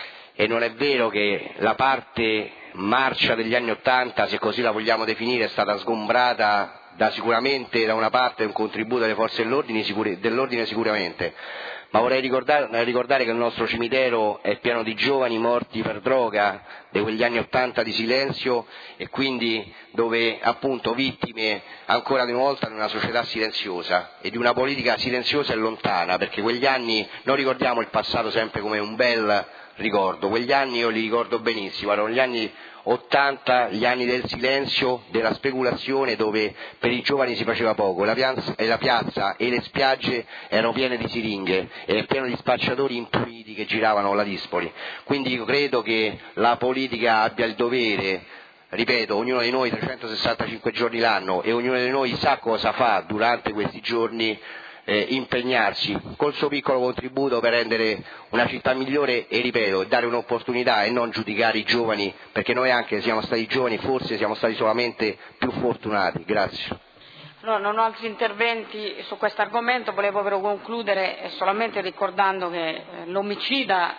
e non è vero che la parte marcia degli anni Ottanta, se così la vogliamo definire, è stata sgombrata da sicuramente da una parte un contributo delle forze dell'ordine, sicur- dell'ordine sicuramente, ma vorrei ricordare, ricordare che il nostro cimitero è pieno di giovani morti per droga di quegli anni Ottanta di silenzio, e quindi dove appunto vittime ancora di una volta di una società silenziosa e di una politica silenziosa e lontana, perché quegli anni non ricordiamo il passato sempre come un bel ricordo, quegli anni io li ricordo benissimo, erano gli anni Ottanta, gli anni del silenzio, della speculazione, dove per i giovani si faceva poco, la piazza e, la piazza e le spiagge erano piene di siringhe e piene di spacciatori impuniti che giravano la Dispoli. Quindi io credo che la politica abbia il dovere, ripeto, ognuno di noi trecentosessantacinque giorni l'anno, e ognuno di noi sa cosa fa durante questi giorni, eh, impegnarsi col suo piccolo contributo per rendere una città migliore, e ripeto, dare un'opportunità e non giudicare i giovani, perché noi anche siamo stati giovani, forse siamo stati solamente più fortunati. Grazie. Allora, non ho altri interventi su questo argomento, volevo però concludere solamente ricordando che l'omicida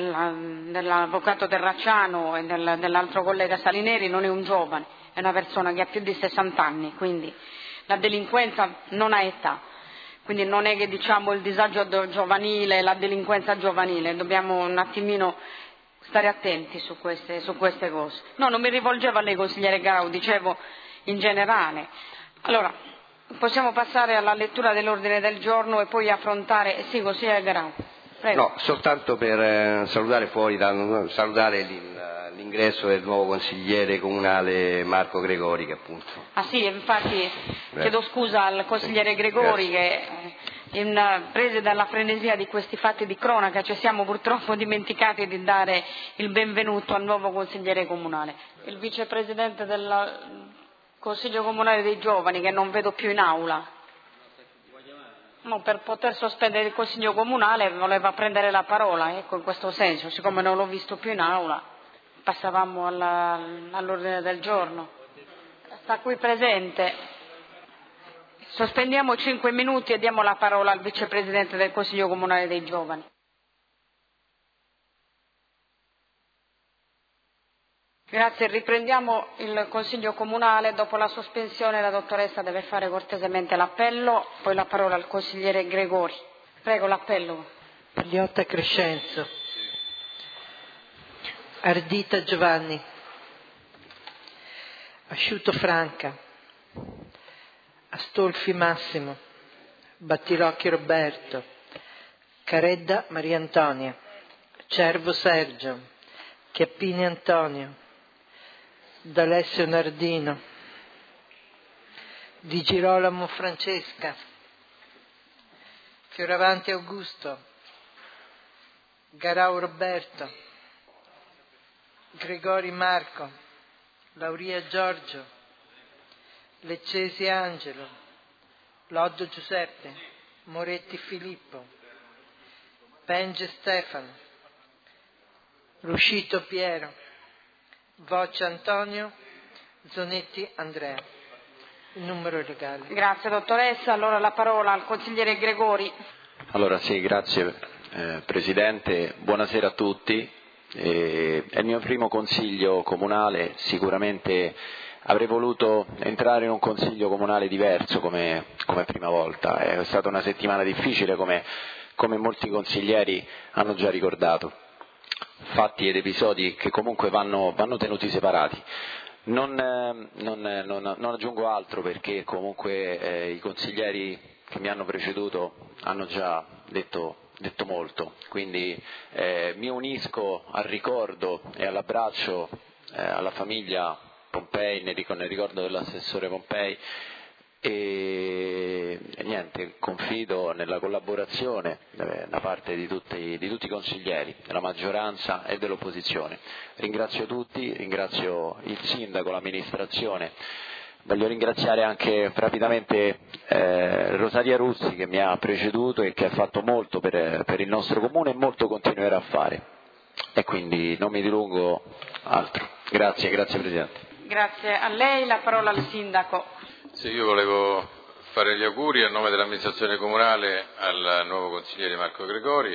dell'avvocato Terracciano e del, dell'altro collega Salineri non è un giovane, è una persona che ha più di sessanta anni, quindi la delinquenza non ha età. Quindi non è che diciamo il disagio giovanile, la delinquenza giovanile, dobbiamo un attimino stare attenti su queste, su queste cose. No, non mi rivolgevo a lei, consigliere Grau, dicevo in generale. Allora, possiamo passare alla lettura dell'ordine del giorno e poi affrontare... Sì, consigliere Grau. Prego. No, soltanto per eh, salutare fuori, da, salutare l'ingresso del nuovo consigliere comunale Marco Gregori, che appunto... Ah sì, infatti Beh. chiedo scusa al consigliere sì, Gregori grazie. che in, prese dalla frenesia di questi fatti di cronaca ci siamo purtroppo dimenticati di dare il benvenuto al nuovo consigliere comunale. Il vicepresidente del Consiglio Comunale dei Giovani, che non vedo più in aula. No, per poter sospendere il Consiglio Comunale voleva prendere la parola, ecco, in questo senso, siccome non l'ho visto più in aula, passavamo alla, all'ordine del giorno. Sta qui presente. Sospendiamo cinque minuti e diamo la parola al Vicepresidente del Consiglio Comunale dei Giovani. Grazie, riprendiamo il Consiglio Comunale. Dopo la sospensione la dottoressa deve fare cortesemente l'appello, poi la parola al consigliere Gregori. Prego, l'appello. Pagliotta Crescenzo. Ardita Giovanni. Asciutto Franca. Astolfi Massimo. Battirocchi Roberto. Caredda Maria Antonia. Cervo Sergio. Chiappini Antonio. D'Alessio Nardino, Di Girolamo Francesca, Fioravanti Augusto, Garau Roberto, Gregori Marco, Lauria Giorgio, Leccesi Angelo, Loddo Giuseppe, Moretti Filippo, Penge Stefano, Ruscito Piero, Voce Antonio, Zonetti Andrea. Il numero è legale. Grazie dottoressa. Allora la parola al consigliere Gregori. Allora sì, grazie eh, Presidente, buonasera a tutti. Eh, è il mio primo consiglio comunale, sicuramente avrei voluto entrare in un consiglio comunale diverso come, come prima volta. È stata una settimana difficile come, come molti consiglieri hanno già ricordato. Fatti ed episodi che comunque vanno, vanno tenuti separati. Non, eh, non, eh, non, non aggiungo altro perché comunque eh, i consiglieri che mi hanno preceduto hanno già detto, detto molto, quindi eh, mi unisco al ricordo e all'abbraccio eh, alla famiglia Pompei, nel ricordo dell'assessore Pompei, e, e niente, confido nella collaborazione eh, da parte di tutti, di tutti i consiglieri, della maggioranza e dell'opposizione. Ringrazio tutti, ringrazio il sindaco, l'amministrazione voglio ringraziare anche rapidamente eh, Rosaria Russi che mi ha preceduto e che ha fatto molto per, per il nostro comune e molto continuerà a fare. E quindi non mi dilungo altro. Grazie, grazie Presidente. Grazie a lei, la parola al Sindaco. Sì, io volevo fare gli auguri a nome dell'amministrazione comunale al nuovo consigliere Marco Gregori,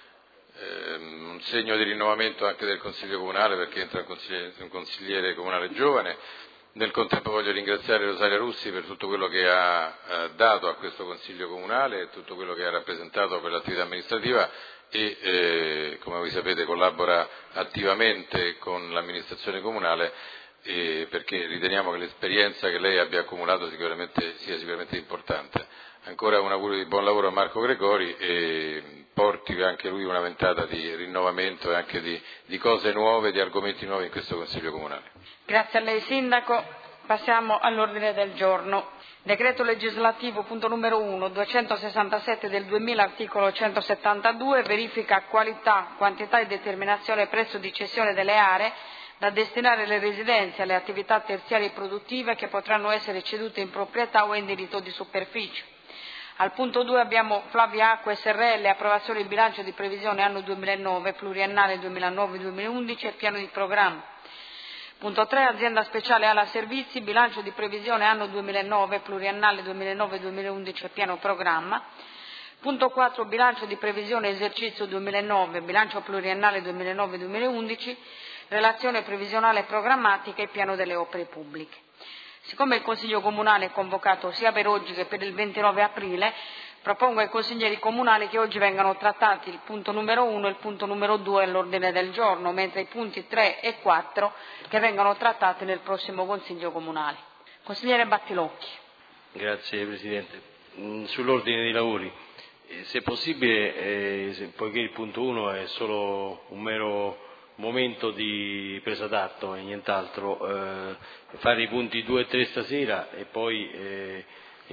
eh, un segno di rinnovamento anche del Consiglio comunale perché entra un consigliere, un consigliere comunale giovane. Nel contempo voglio ringraziare Rosaria Russi per tutto quello che ha eh, dato a questo Consiglio comunale e tutto quello che ha rappresentato per l'attività amministrativa e, eh, come voi sapete, collabora attivamente con l'amministrazione comunale eh, perché riteniamo che l'esperienza che lei abbia accumulato sicuramente, sia sicuramente importante. Ancora un augurio di buon lavoro a Marco Gregori e porti anche lui una ventata di rinnovamento e anche di, di cose nuove, di argomenti nuovi in questo Consiglio comunale. Grazie a lei Sindaco. Passiamo all'ordine del giorno. Decreto legislativo punto numero uno, duecentosessantasette del duemila, articolo centosettantadue, verifica qualità, quantità e determinazione prezzo di cessione delle aree da destinare alle residenze e alle attività terziarie produttive che potranno essere cedute in proprietà o in diritto di superficie. Al punto due abbiamo Flavia Acqua S R L, approvazione di bilancio di previsione anno duemilanove, pluriennale duemilanove duemilaundici e piano di programma. Punto tre, azienda speciale Ala Servizi, bilancio di previsione anno duemilanove, pluriennale duemilanove duemilaundici e piano programma. Punto quattro, bilancio di previsione esercizio duemilanove, bilancio pluriennale duemilanove duemilaundici, relazione previsionale programmatica e piano delle opere pubbliche. Siccome il Consiglio Comunale è convocato sia per oggi che per il ventinove aprile, propongo ai consiglieri comunali che oggi vengano trattati il punto numero uno e il punto numero due all'ordine del giorno, mentre i punti tre e quattro che vengano trattati nel prossimo Consiglio Comunale. Consigliere Battilocchi. Grazie Presidente. Sull'ordine dei lavori, se possibile, eh, se, poiché il punto uno è solo un mero momento di presa d'atto e nient'altro, eh, fare i punti due e tre stasera e poi eh,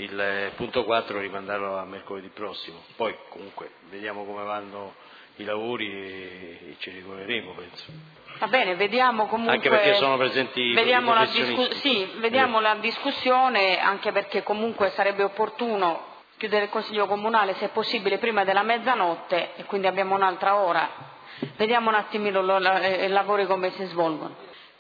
il punto quattro rimandarlo a mercoledì prossimo. Poi comunque vediamo come vanno i lavori e, e ci regoleremo, penso. Va bene, vediamo comunque. Anche perché sono presenti vediamo i la professionisti. discu- sì, vediamo eh. la discussione, anche perché comunque sarebbe opportuno chiudere il Consiglio Comunale se possibile prima della mezzanotte e quindi abbiamo un'altra ora. Vediamo un attimino i lavori come si svolgono.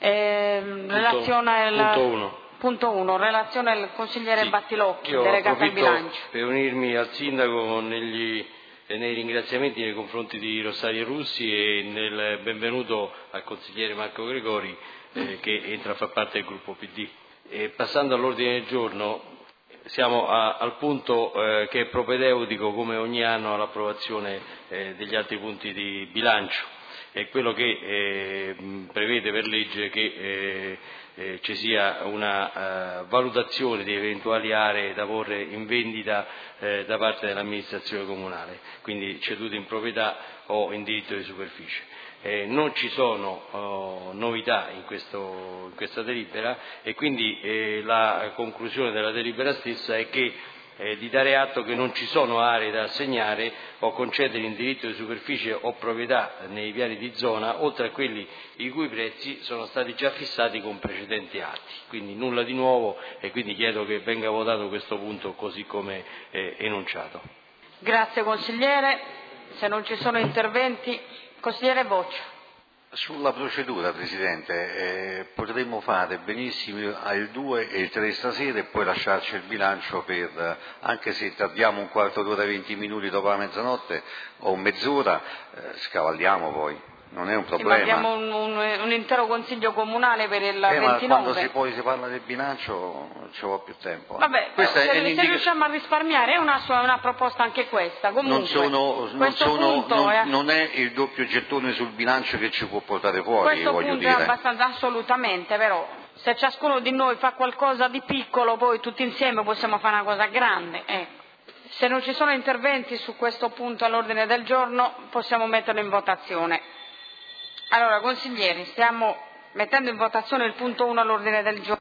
Eh, punto, relazione al punto uno. Punto uno, relazione al consigliere sì, Battilocchi, delegato al bilancio. Per unirmi al sindaco negli, nei ringraziamenti nei confronti di Rosaria Russi e nel benvenuto al consigliere Marco Gregori eh, che entra a far parte del gruppo P D. E passando all'ordine del giorno, siamo a, al punto eh, che è propedeutico come ogni anno all'approvazione eh, degli altri punti di bilancio. È quello che eh, prevede per legge che eh, eh, ci sia una eh, valutazione di eventuali aree da porre in vendita eh, da parte dell'amministrazione comunale, quindi cedute in proprietà o in diritto di superficie. Eh, non ci sono oh, novità in, questo, in questa delibera e quindi eh, la conclusione della delibera stessa è che Eh, di dare atto che non ci sono aree da assegnare o concedere in diritto di superficie o proprietà nei piani di zona, oltre a quelli i cui prezzi sono stati già fissati con precedenti atti. Quindi nulla di nuovo e quindi chiedo che venga votato questo punto così come eh, enunciato. Grazie consigliere. Se non ci sono interventi, consigliere Boccia. Sulla procedura, Presidente, eh, potremmo fare benissimo il due e il tre stasera e poi lasciarci il bilancio per, anche se tardiamo un quarto d'ora, venti minuti dopo la mezzanotte o mezz'ora, eh, scavalliamo poi. Non è un problema. Sì, ma abbiamo un, un, un intero consiglio comunale per il eh, ventinove. Ma quando si, poi si parla del bilancio ci vuole più tempo. Vabbè, questa se, è se l'indica... riusciamo a risparmiare è una, sua, una proposta anche questa. Comunque, non, sono, non, sono, non, è... non è il doppio gettone sul bilancio che ci può portare fuori, questo voglio punto dire. è abbastanza, assolutamente, però se ciascuno di noi fa qualcosa di piccolo, poi tutti insieme possiamo fare una cosa grande. Ecco. Se non ci sono interventi su questo punto all'ordine del giorno, possiamo metterlo in votazione. Allora, consiglieri, stiamo mettendo in votazione il punto uno all'ordine del giorno.